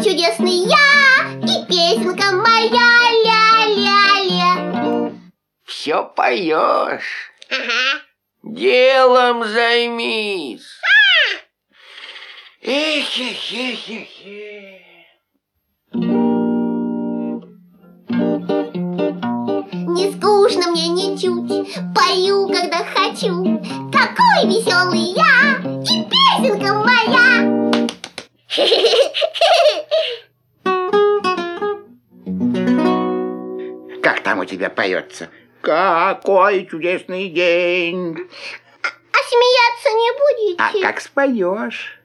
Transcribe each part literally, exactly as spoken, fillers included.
чудесный я, и песенка моя ля-ля-ля. Все поешь. Ага. Делом займись. Эх, эх, эх, эх, эх. Не скучно мне ничуть, пою, когда хочу. Какой веселый я, и песенка моя. Как там у тебя поется? Какой чудесный день! А, а смеяться не будете? А как споешь?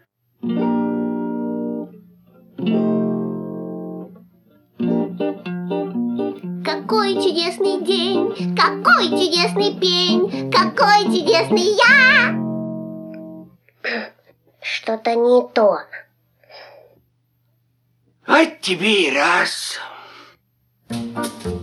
Какой чудесный день, какой чудесный пень, какой чудесный я. Что-то не то. Вот тебе и раз.